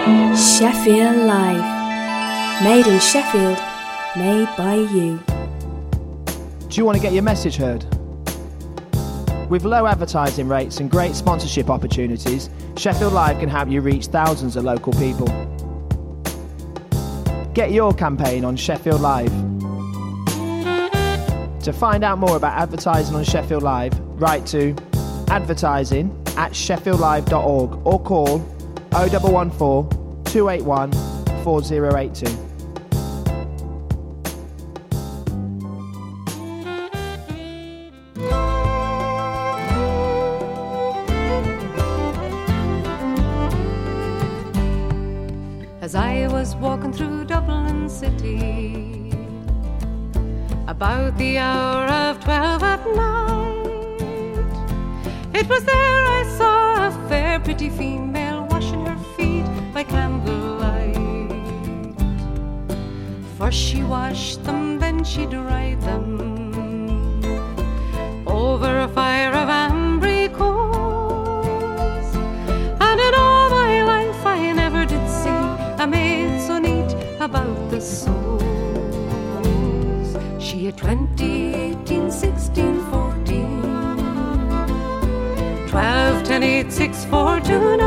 Sheffield Live. Made in Sheffield, made by you. Do you want to get your message heard? With low advertising rates and great sponsorship opportunities, Sheffield Live can help you reach thousands of local people. Get your campaign on Sheffield Live. To find out more about advertising on Sheffield Live, write to advertising@sheffieldlive.org or call 0114 281 4082. As I was walking through Dublin City, about the hour of 12 at night, it was there I saw a fair pretty female washing her feet by candlelight. First she washed them, then she dried them over a fire of ambry coals. And in all my life I never did see a maid so neat about the soles. She had 20, 18, 16, 14, 12, 10, 8, 6, 4, 2,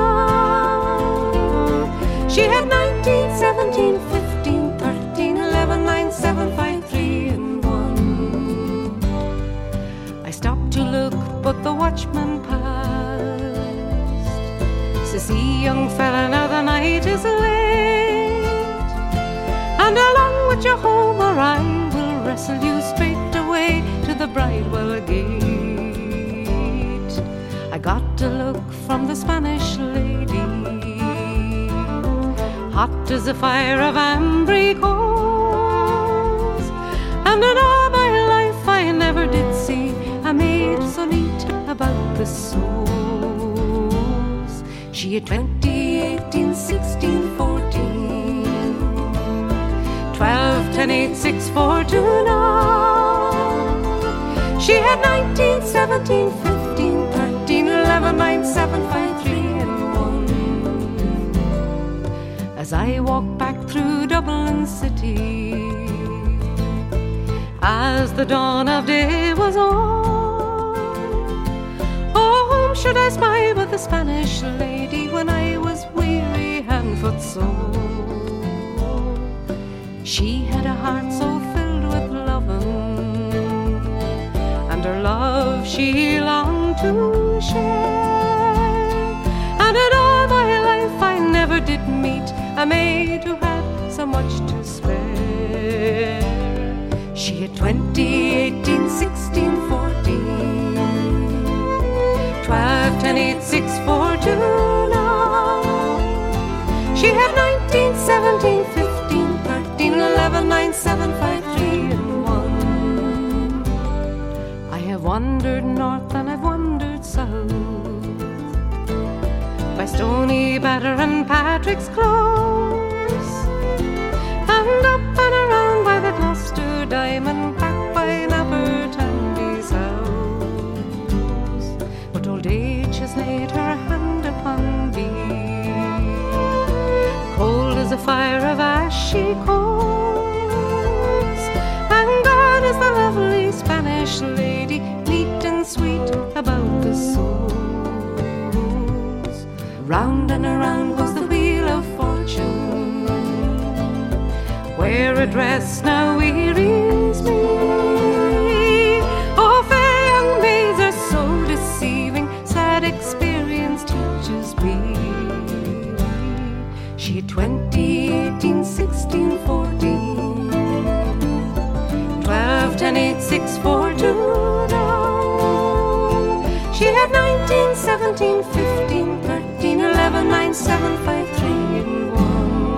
9. She had 19, 17, 15, 13, 11, 9, 7, 5, 3, and 1. I stopped to look, but the watchman passed. Says, see, young fella, now the night is late, and along with you home or I will wrestle you straight away to the Bridewell gate. I got to look from the Spanish lady, hot as a fire of ambry coals. And in all my life I never did see a maid so neat about the soles. She had 20, 18, 16, 14, 12, 10, 8, 6, 4, 2, 9. She had 19, 17, 15, 13, 11, 9, 7, 5, 3, and 1. As I walked back through Dublin City, as the dawn of day was on, oh, whom should I spy but the Spanish lady when I was weary hand, foot, soul. She had a heart so filled with loving, and her love she longed to share. And in all my life I never did meet a maid who had so much to spare. She had 20, 18, 16, 14, 12, 10, 8, 6, 4, 2, 9. She had 19, 17, 15, 13, 11, 9, 7, 5, 3, and 1. I have wandered north and I've wandered south, by Stony Batter and Patrick's Close, and up and around by the Gloucester Diamond, back by Napper Tandy's house. But old age has laid her hand upon me, cold as a fire of ashy coals, and gone is the lovely Spanish lady, neat and sweet about the soles. Round and around goes the wheel of fortune, where a dress now wearies me. Oh, fair young maids are so deceiving, sad experience teaches me. She had 20, 18, 16, 14, 12, 10, 8, 6, 4, 2, 9. She had 19, 17, 15, 13, 11, 9, 7, 5, 3, and 1.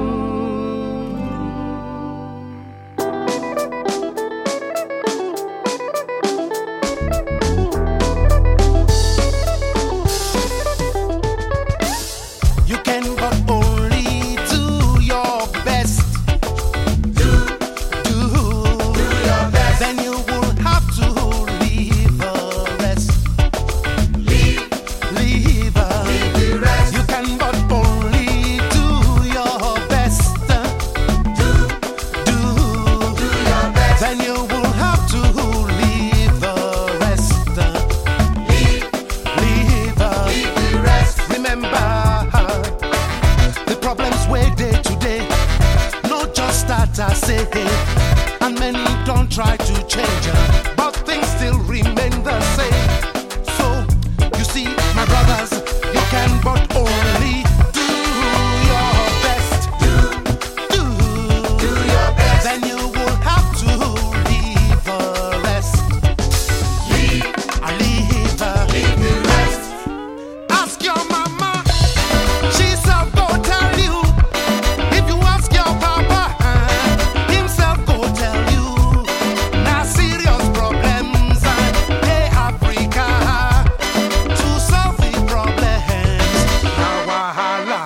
You can but only do your best. Do your best. Then you will have to leave the rest. Leave the rest. You can but only say, and many don't try to change, but things still remain the same. So, you see, my brothers, you can but only do your best. Do your best. Then you will have to leave the rest. Leave the rest. Ask your mama, she'll go tell you. If you ask your papa, himself go tell you. Now serious problems, hey Africa, to solve the problems. Now wahala.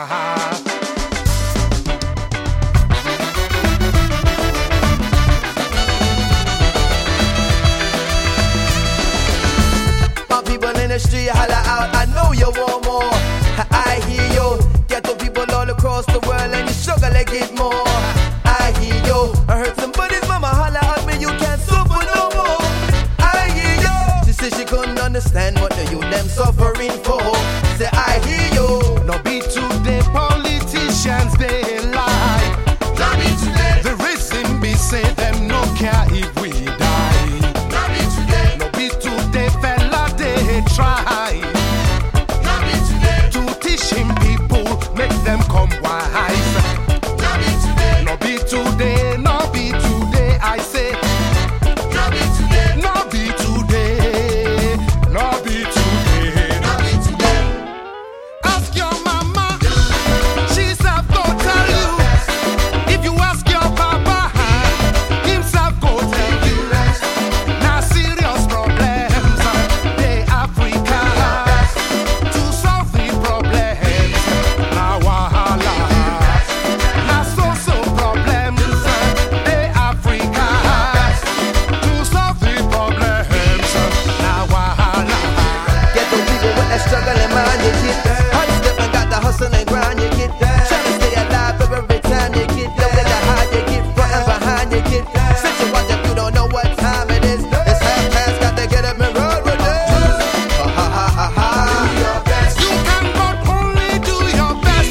My people in the street holla out, I know you want more. I hear you. Ghetto people all across the world and you struggle to get more. I hear you. I heard somebody's mama holla at me, you can't suffer no more. I hear you. She said she couldn't understand what the youth them suffering for. Say I hear you. No be today politicians they lie. Not be today. The reason be say them no care if we die. Not be today. No be today fella they try Not be today. to teach him people, make them come wise. Not be today. No be today, no be today, I say. Not be today. No be today, no be today. Not be today. Ask your mama, she's up go tell you. If you ask your papa, himself go tell you. Now serious problems, they Africa, to solve the problems. Now wahala. Now so problems, they Africa, to solve the problems. Now wahala. Get the people with that struggle in mind, you get hot step and got the hustle and grind, you get trying to stay alive every time you get low in the high, you get front and behind, you get sit your watch if you don't know what time it is. It's half past, got to get up and roll with it. Ha ha ha ha ha. Do your best. You can but only do your best.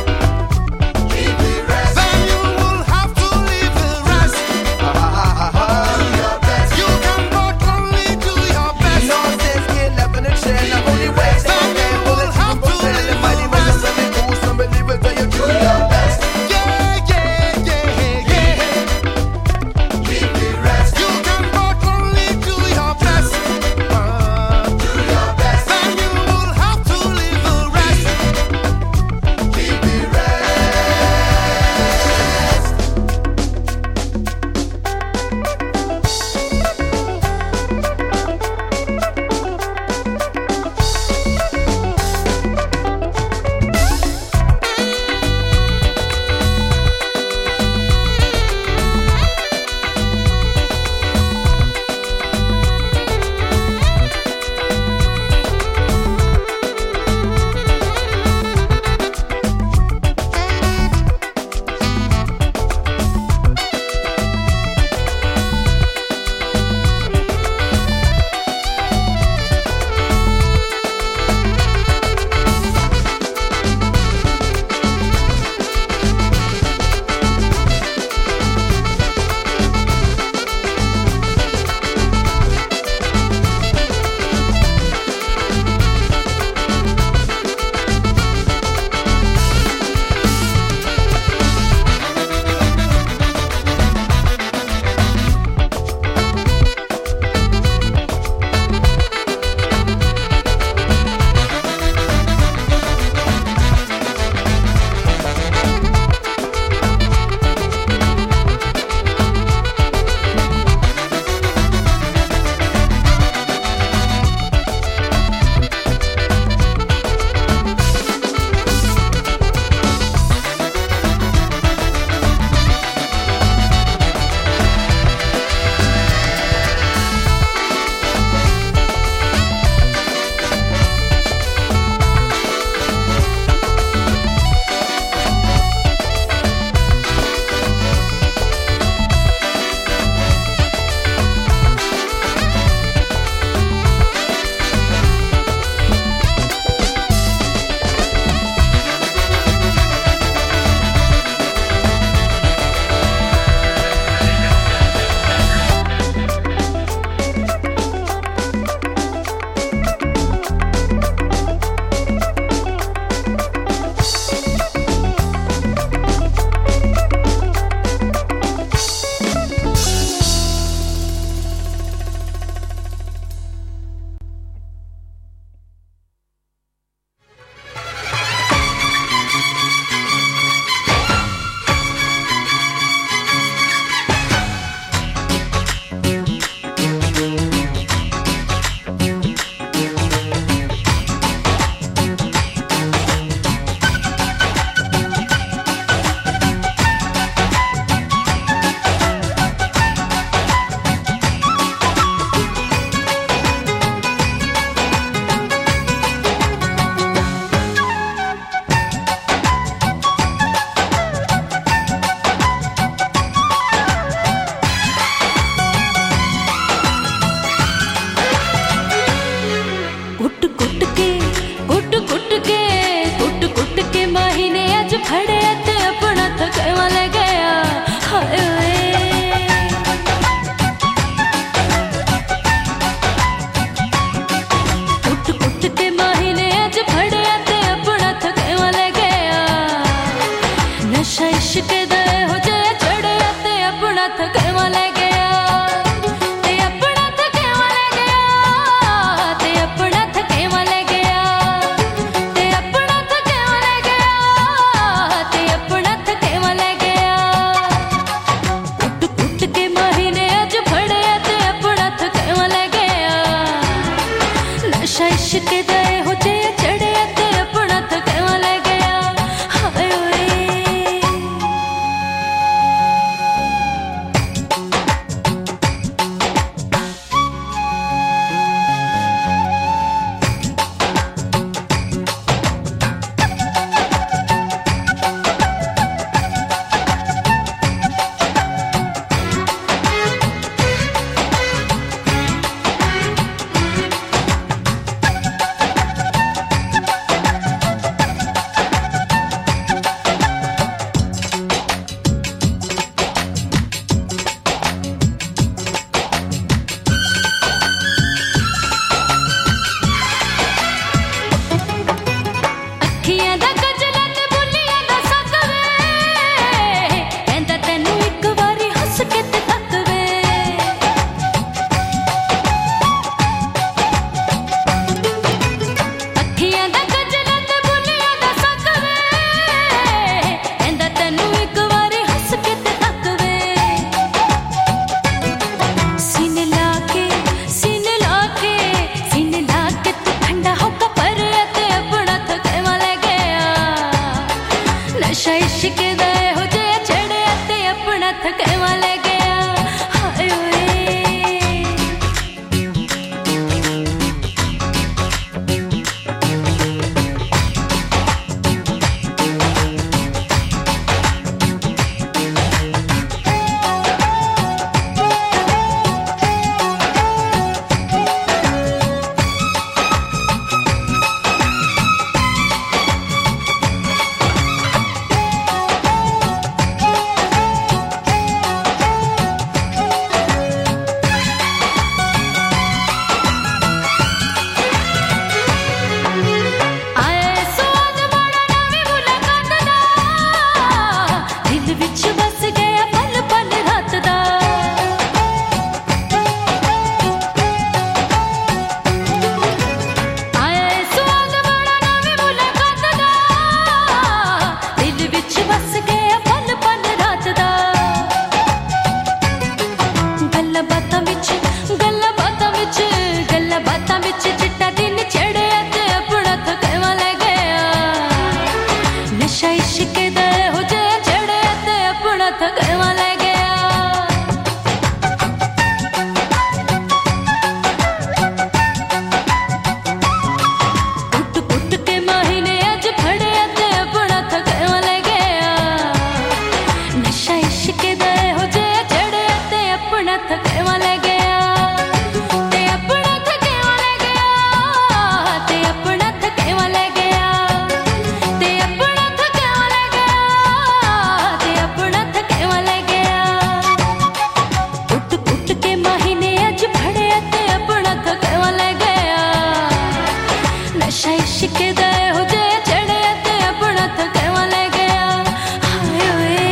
Leave the rest. Then you will have to leave the rest. Ha ha ha ha ha. Do your best. You can but only do your best. No sense getting up in the chair, not only way. Then you will have to leave the rest. फड़े ते अपना थके वाले गया हाय कुट कुट के महीने अज फड़े ते अपना थके वाले गया नशा इश्क दे हो जाए चढ़े ते अपना थके वाले गया ते अपना थके वाले गया ते अपना थके वाले गया ते अपना थके वाले गया ते अपना थके वाले गया कुट कुट के महीने अज फड़े ते अपना थके वाले गया नशा इश्क दे हो जाए चढ़े ते अपना थके वाले गया हाय अखियां दा गजला ते बुलियां दा सकवे कहंदा तैनू एक वारी हंस के ते तकवे अखियां दा गजला ते बुलियां दा सकवे कहंदा तैनू एक वारी हंस के ते तकवे सीने लाके तू ठंडा होकर पर ते अपना थके वाले गया नशा इश्क दे हो जाए चढ़े ते अपना थके वाले गया हाय आए स्वाद बड़ा नवी मुलाकात दा दिल विच बस गया पल पल रात दा आए स्वाद बड़ा नवी मुलाकात दा दिल विच बस गया पल पल रात दा गल्लां बातां विच चिट्टा दिन चढ़े ते अपना थके वाले गया नशा इश्क दे हो जाए चढ़े ते अपना थके वाले गया कुट कुट के महीने अज फड़े ते अपना थके वाले गया नशा इश्क दे हो जाए चढ़े ते अपना थके वाले गया ते अपना थके वाले गया ते अपना थके वाले गया ते अपना थके वाले गया ते अपना थके वाले गया कुट कुट के महीने अज फड़े ते अपना थके वाले गया नशा इश्क दे हो जाए चढ़े ते अपना थके वाले गया हाय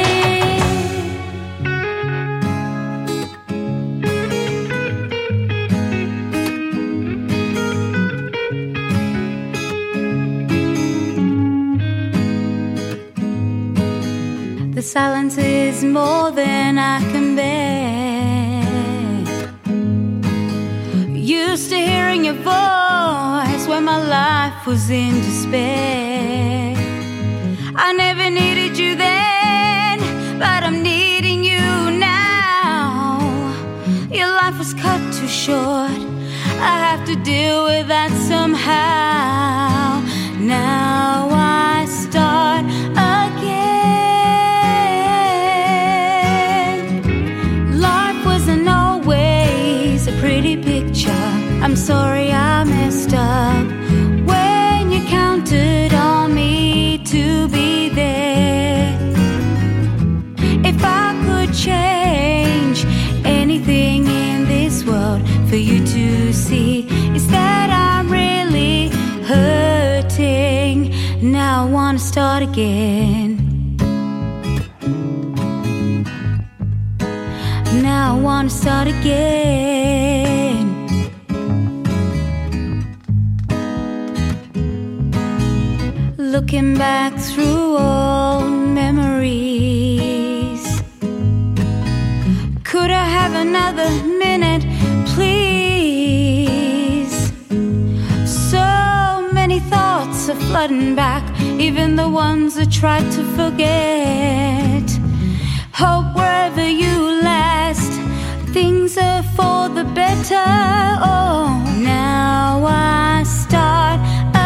The silence is more than I can bear. Used to hearing your voice when my life was in despair. I never needed you then, but I'm needing you now. Your life was cut too short. I have to deal with that somehow. Now I start again. Life wasn't always a pretty picture. I'm sorry I messed up when you counted on me to be there. again. Now I wanna start again. Looking back through old memories, could I have another minute, please? So many thoughts are flooding back, even the ones I tried to forget. Hope wherever you last, things are for the better. Oh, now I start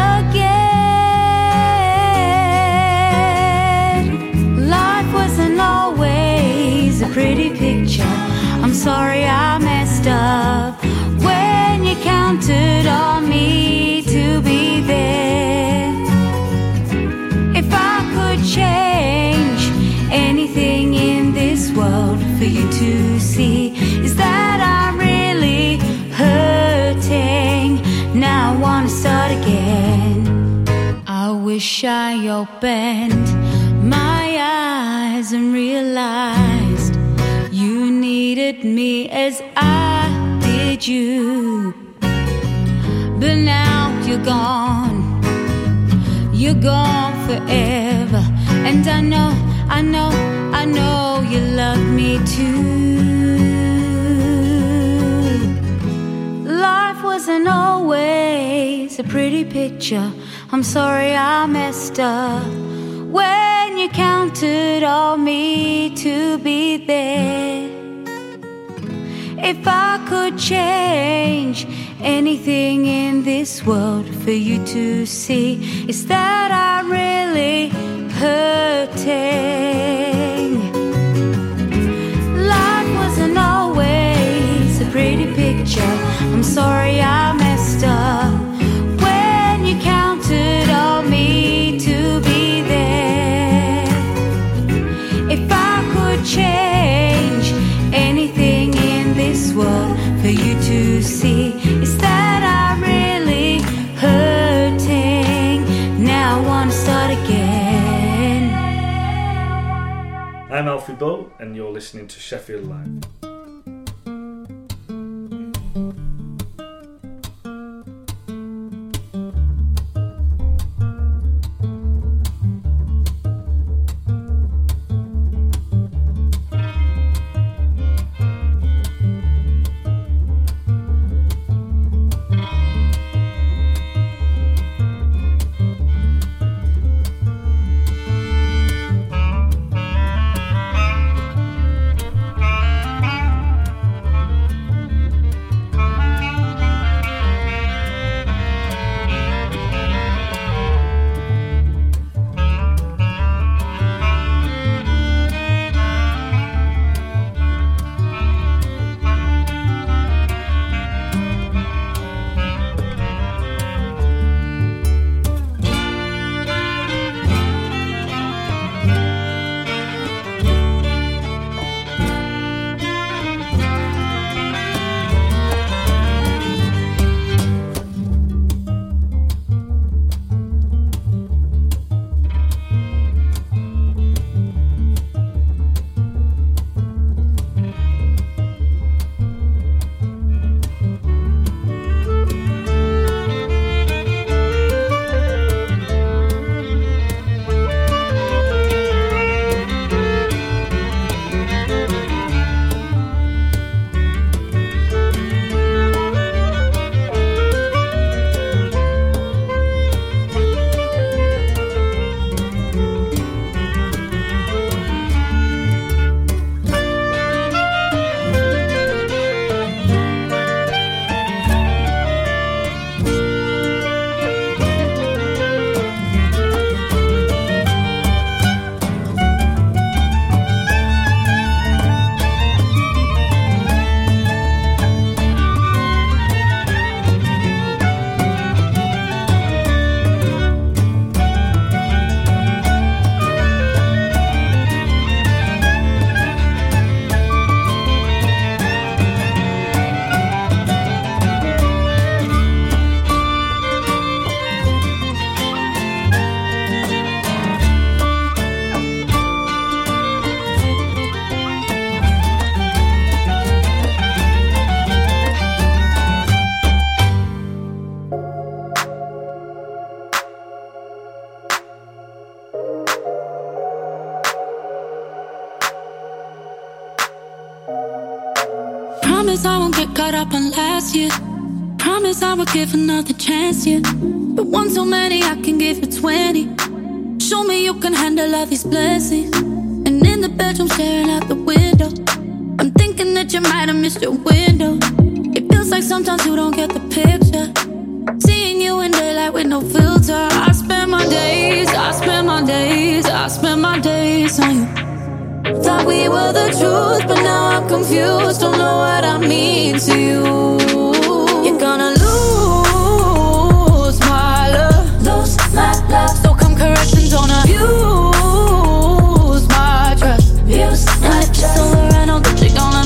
again. Life wasn't always a pretty picture. I'm sorry I messed up when you counted on me to be there. If I could change anything in this world for you to see, is that I'm really hurting. Now I wanna start again. I wish I opened my eyes and realized you needed me as I did you. But now you're gone, you're gone forever. And I know you love me too. Life wasn't always a pretty picture. I'm sorry I messed up when you counted on me to be there. If I could change anything in this world for you to see, it's that I'm really hurting. Life wasn't always a pretty picture. I'm sorry I messed up when you counted on me to be there. If I could change anything in this world for you to see, it's that I'm really hurting. Now I wanna start again. I'm Alfie Bow, and you're listening to Sheffield Live. Promise I won't get caught up on last year. Promise I will give another chance, yeah. But one too many, I can give you 20. Show me you can handle all these blessings. And in the bedroom staring out the window, I'm thinking that you might have missed your window. It feels like sometimes you don't get the picture. Seeing you in daylight with no filter. I spend my days, I spend my days, I spend my days on you. Thought we were the truth, but now I'm confused. Don't know what I mean to you. You're gonna lose my love, lose my love. So come corrections on a abuse my trust, abuse my trust. So I know that you're gonna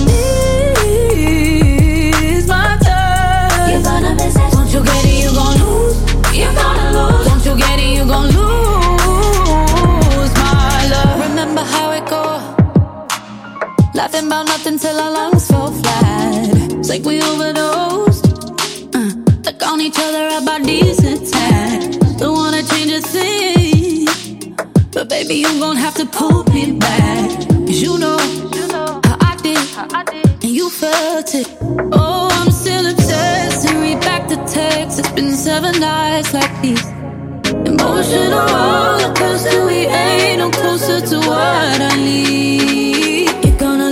miss my touch. You're gonna miss it. Don't you get it? You're gonna lose. You're gonna lose. Don't you get it? You're gonna lose my love. Remember how it goes? Laughing about nothing till our lungs fall flat. It's like we overdosed. Stuck on each other about decent time. Don't wanna change a thing, but baby, you gon' have to pull me back. Cause you know how I did, and you felt it. Oh, I'm still obsessed and read back the text. It's been 7 nights like these. Emotional roller coaster, we ain't no closer to what I need. You're gonna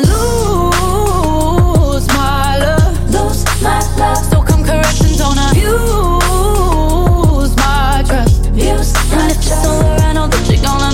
lose my love, lose my love. So come corrections on a abuse my trust, abuse my trust. So I know that you're gonna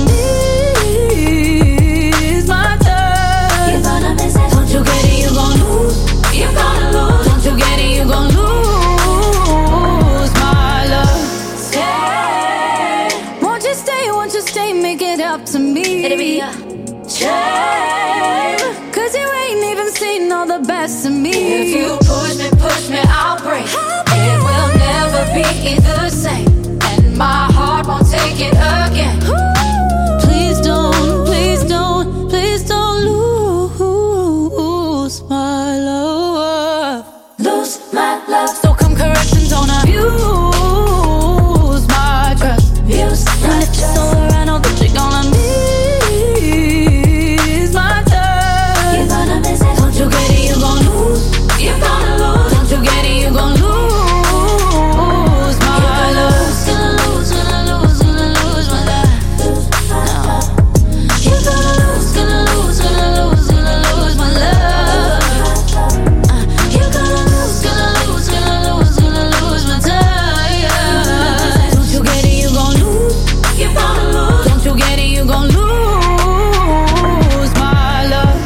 miss my touch. You're gonna miss it. Don't you get it? You're gonna lose. You're gonna lose. Don't you get it? You're gonna lose my love. Stay. Won't you stay? Won't you stay? Make it up to me. It'll be a change. Cause you ain't even seen all the best of me. If you push me, I'll break. It will never be the same, and my heart won't take it again. Please don't, please don't, please don't lose my love, lose my love. So come corrections on a abuse my trust, abuse my trust. So I know that you're gonna miss my touch. You're gonna miss it. Don't you get it? You're gonna lose. You're gonna lose. Don't you get it? You're gonna lose my love. Gonna lose, gonna lose, gonna lose my love. No. You're gonna lose, gonna lose, gonna lose, gonna lose my love. You're gonna lose, gonna lose, gonna lose, gonna lose my touch. Don't you get it? You're gonna lose. You're gonna lose. Don't you get it? You're gonna lose my love.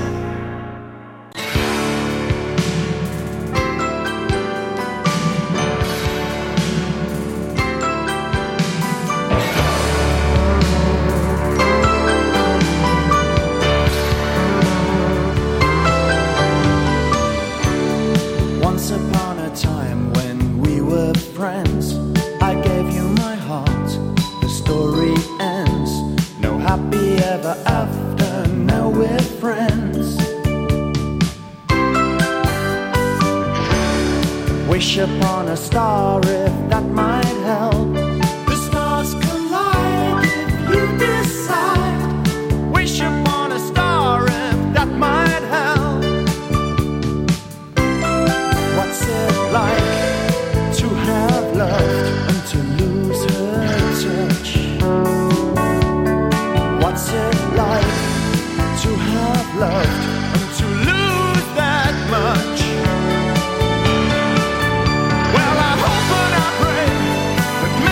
Once upon a time when we were friends, I gave you my heart, the story ends. No happy ever after, now we're friends. Wish upon a star if that might help. The stars collide if you decide. Wish upon a star if that might help. What's it like to have loved and to lose her touch? What's it like to have loved and to lose that much? Well, I hope and I pray that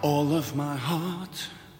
all of my heart.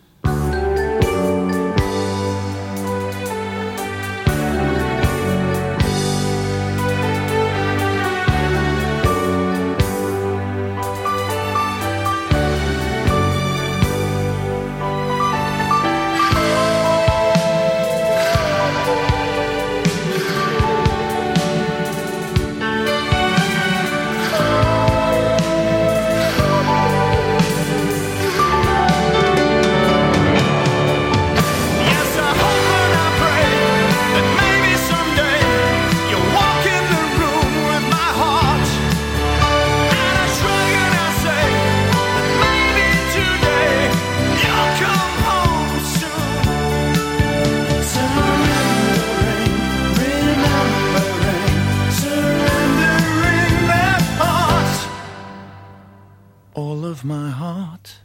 All of my heart.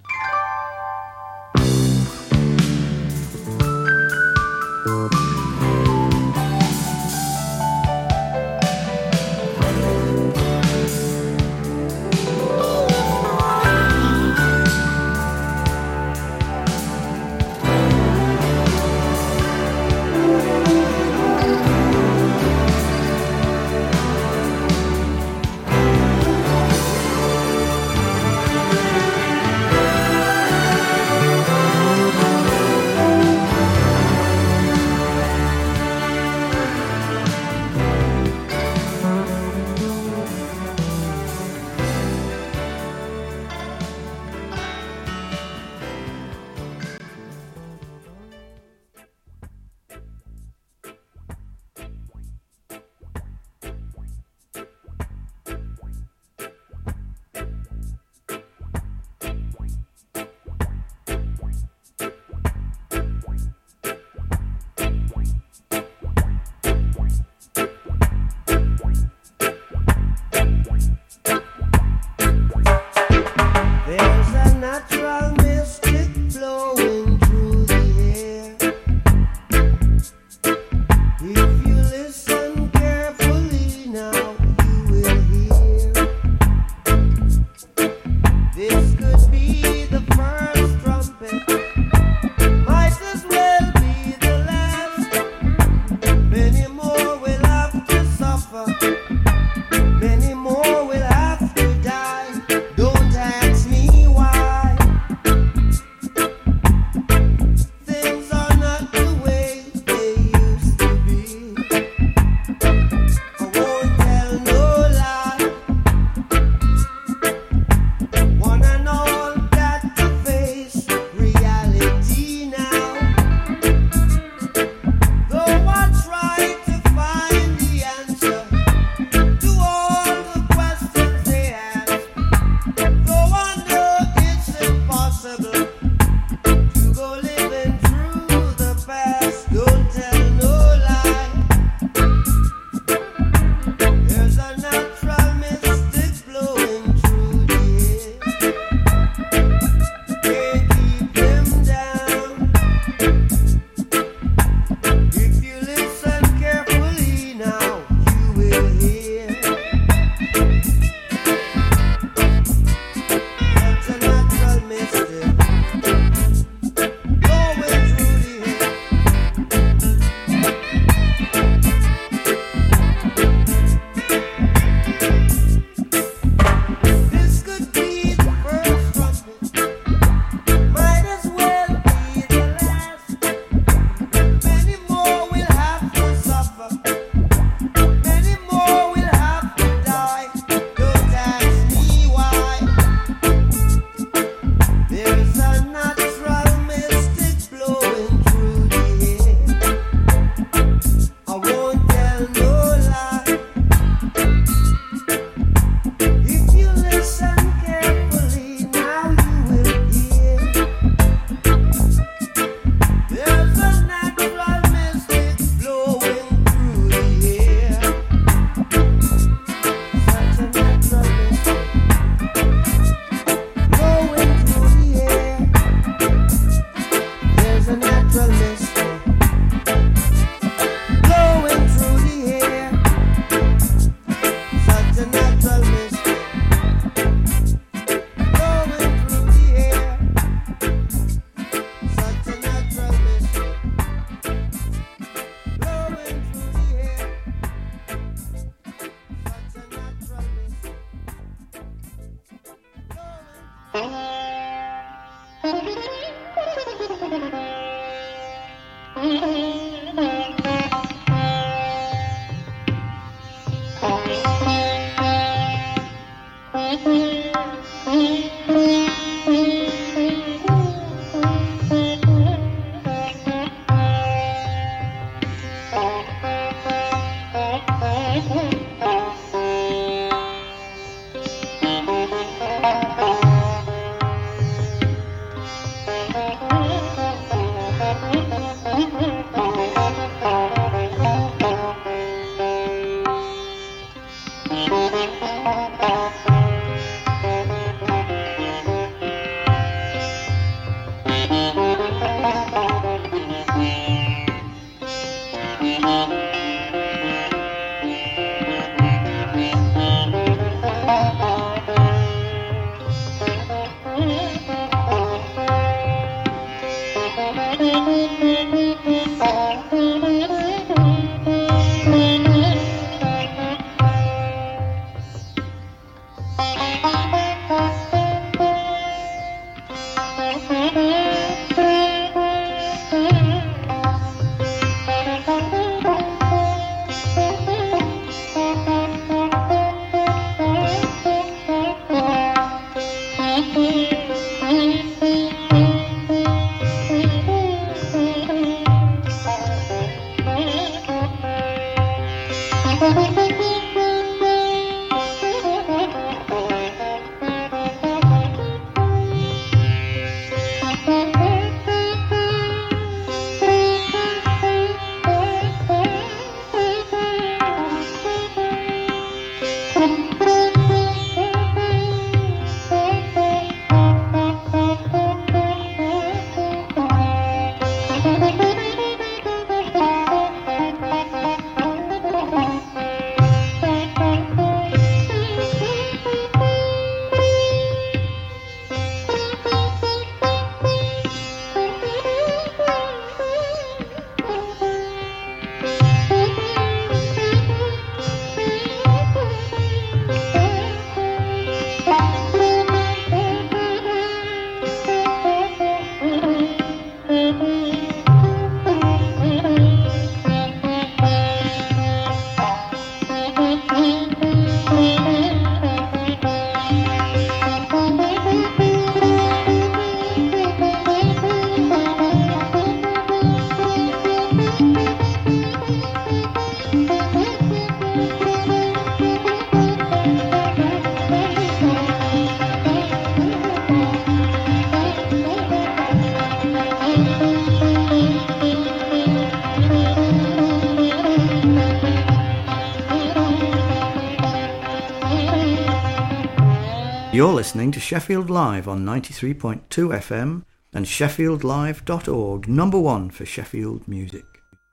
You're listening to Sheffield Live on 93.2 FM and sheffieldlive.org, number one for Sheffield music.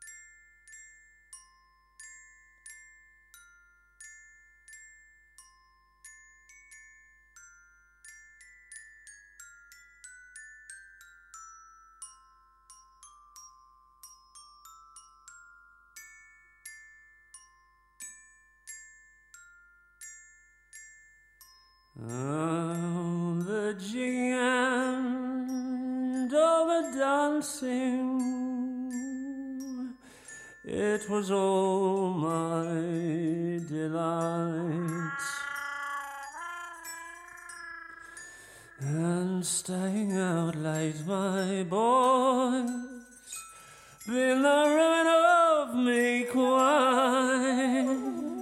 Oh, the jigging and all the dancing, it was all my delight. And staying out late, my boys, been the ruin of me quite.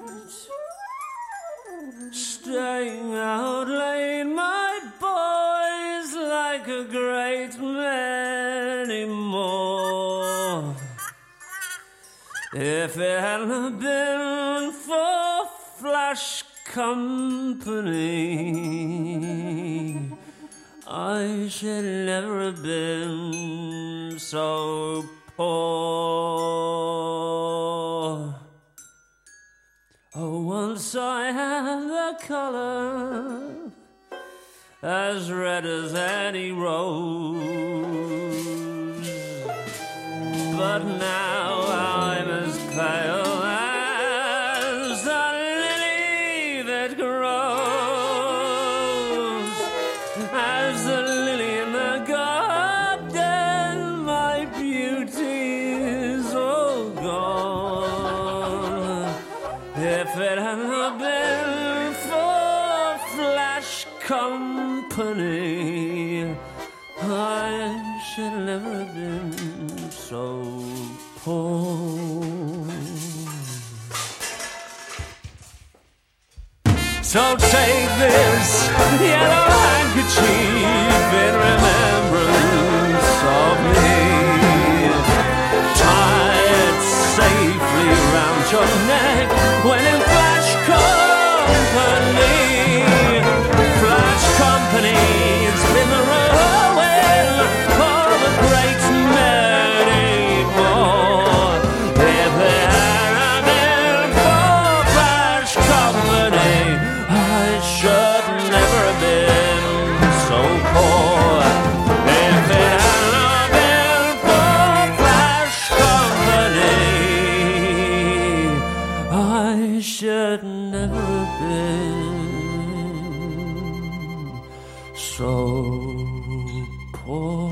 Staying out late, my boys, like a great many more. If it hadn't been for flash company, I should never have been so poor. Oh, once I had the colour as red as any rose, but now I'm as pale as the lily that grows. If it hadn't been for Flash Company, I should never have been so poor. So take this yellow handkerchief in remembrance of me. Tie it safely around your neck when in Flash Company. Flash Company's been the ruin of a great many more. If it hadn't been for Flash Company, I should never have been so poor. If it hadn't been for Flash Company, I should never have been so poor.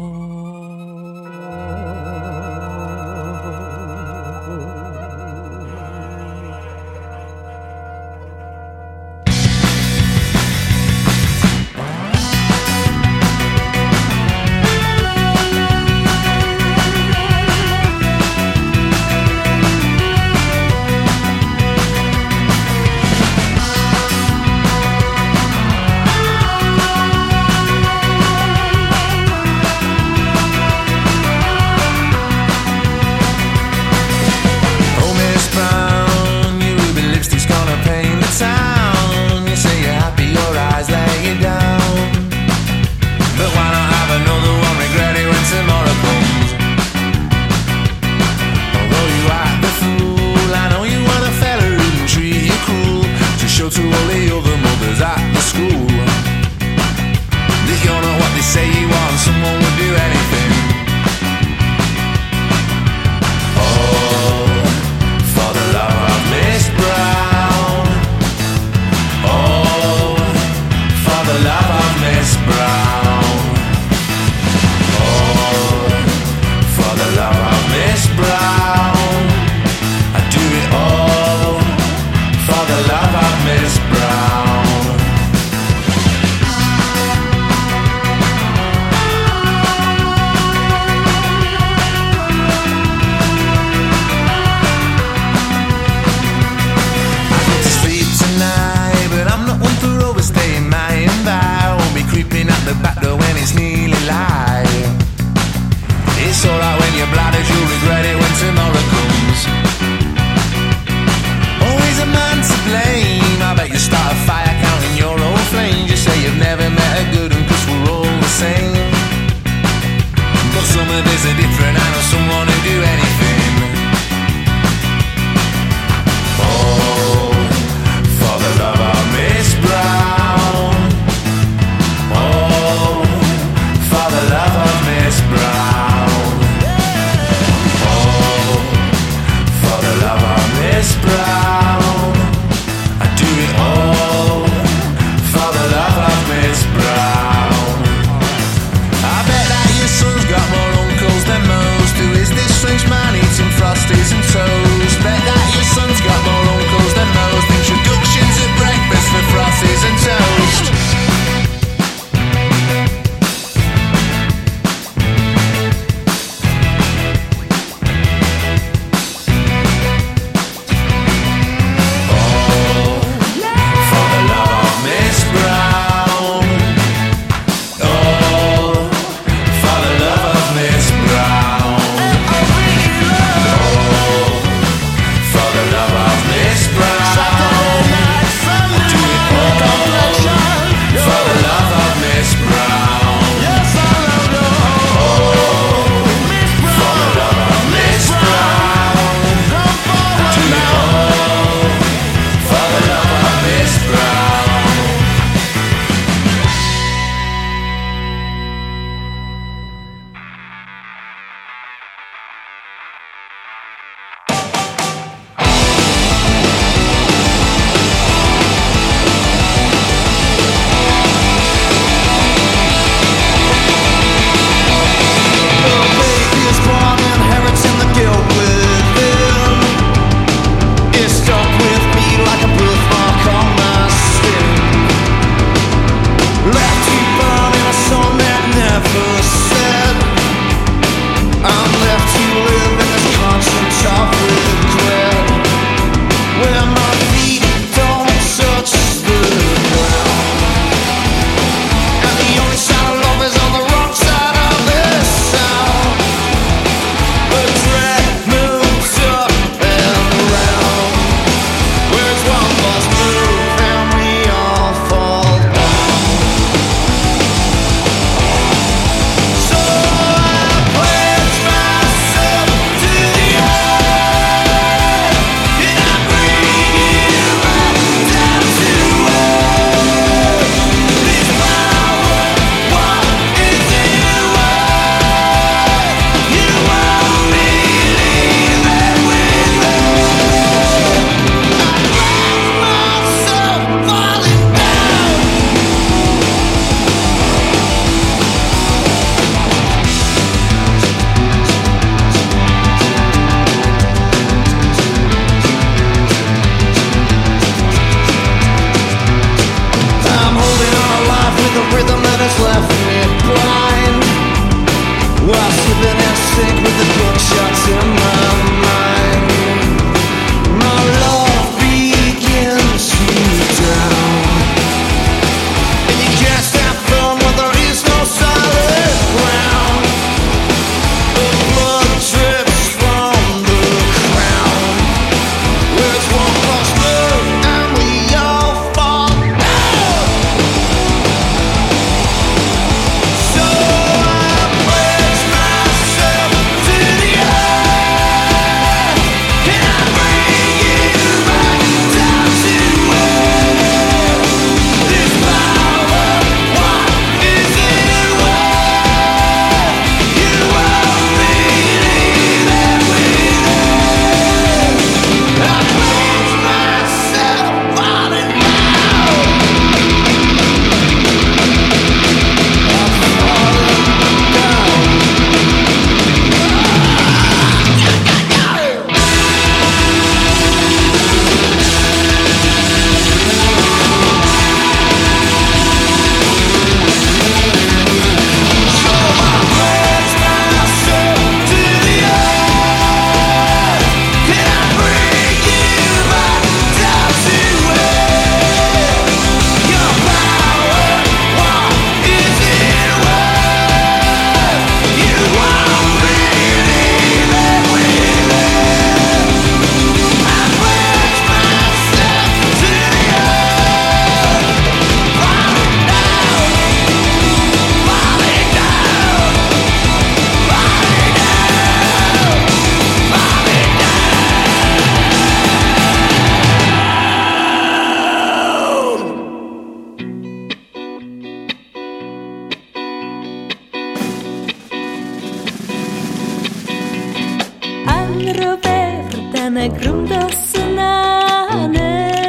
grumdasnane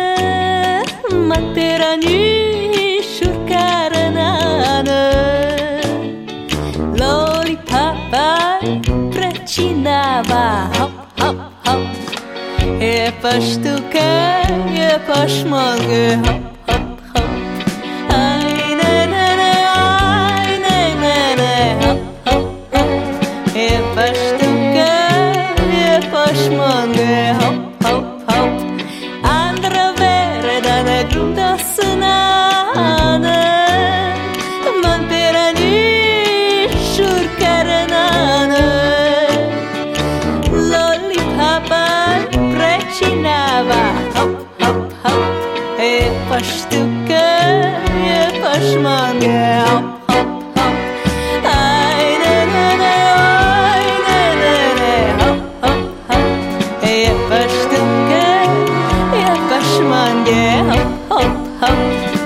manterani shurkaranane lollipapa precinava hop hop hop e paštuka e pašmage hop hop hop ai ne ne ne ai ne ne ne hop hop hop e paštuka e pašmage hop hop hop andra verda na grumdasnane manterani shurkaranane lollipapa precinava hop hop hop e paštuka e pašmage hop hop hop ai ne ne ne ai ne ne ne hop hop hop e paštuka e pašmage hop hop hop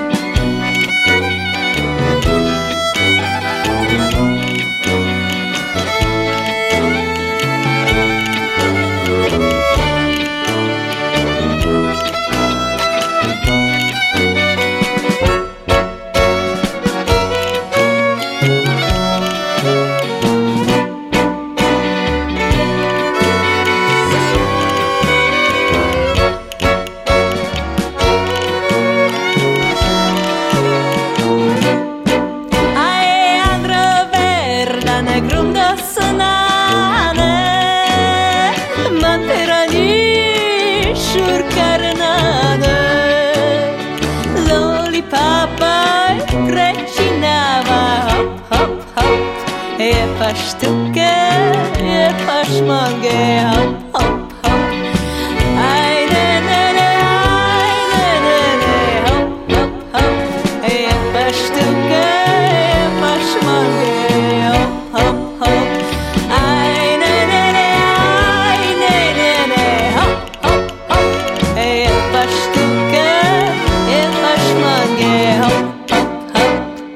paštuka je pašmage hop hop hop ai ne ne ne ai ne ne ne hop hop hop je paštuka je pašmage hop hop hop ai ne ne ne ai ne ne ne hop hop hop je paštuka je pašmage hop hop hop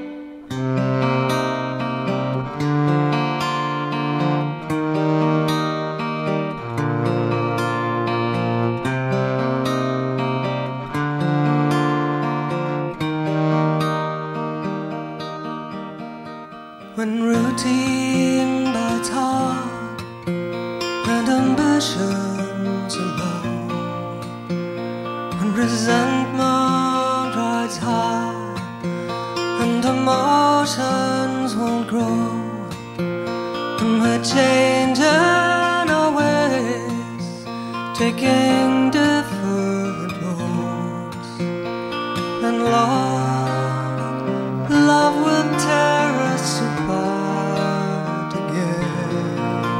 When routine bites hard and ambitions are low, when resentment rides high and emotions won't grow, when we're changing our ways, taking different roads, and love will tear us apart again.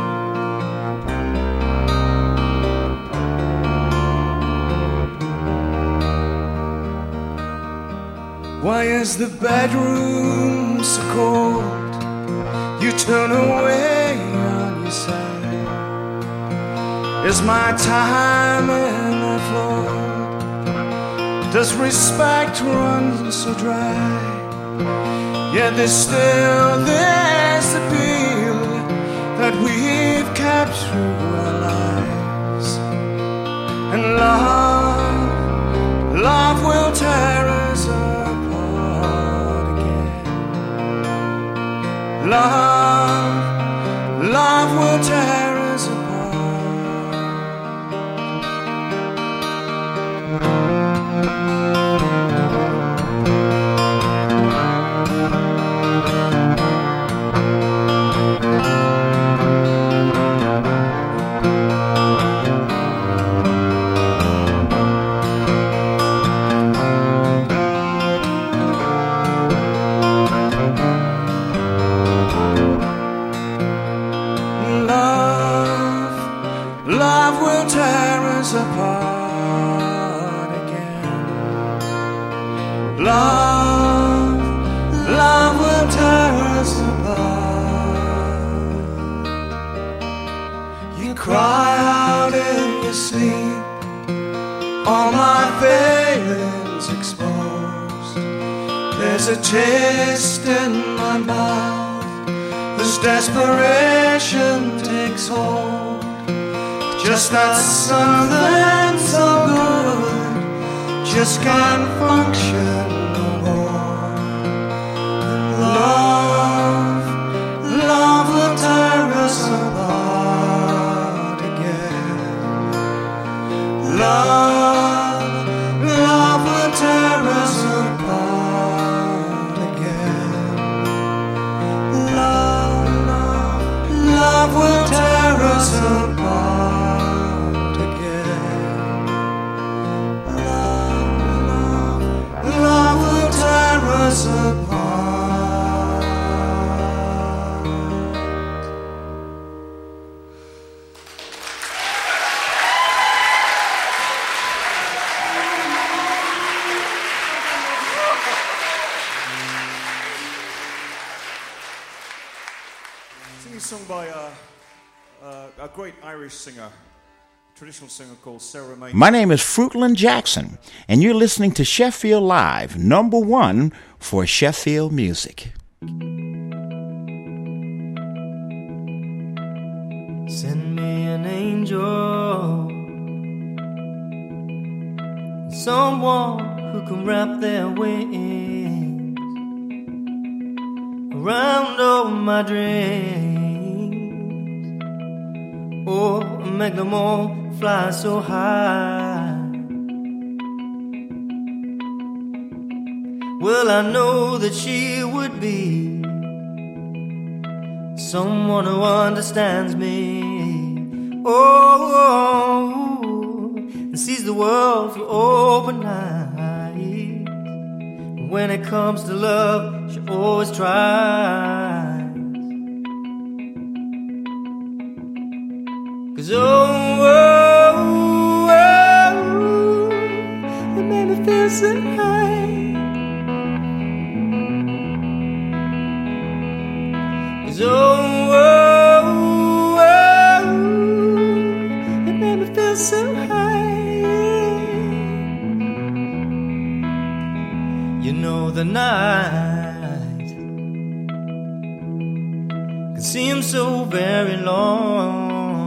Why is the bedroom so cold? You turn away on your side. Is my time in the floor? Does respect run so dry? Yet there's still this appeal that we've kept through our lives. And love will tear us apart again. Love will tear us apart. Love will tear us apart again. Love will tear us apart. You cry out in your sleep, all my failings exposed. There's a taste in my mouth as desperation takes hold. Just that something so good just can't function no more. Love, love will tear us apart again. Love, love will tear us apart again. Love, love, love will tear us apart. Sung by a great Irish singer, traditional singer called Sarah May. My name is Fruitland Jackson, and you're listening to Sheffield Live, #1 for Sheffield music. Send me an angel, someone who can wrap their wings around all my dreams. Or make them all fly so high. Well, I know that she would be someone who understands me. Oh, and sees the world through open eyes. And when it comes to love, she always tries. 'Cause oh, it made me feel so high. 'Cause oh, it made me feel so high. You know the night can seem so very long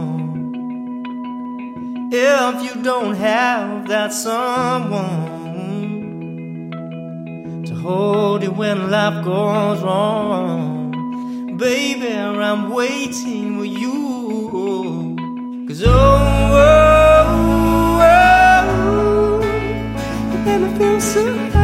if you don't have that someone to hold you when life goes wrong. Baby, I'm waiting for you. 'Cause oh, it made me feel so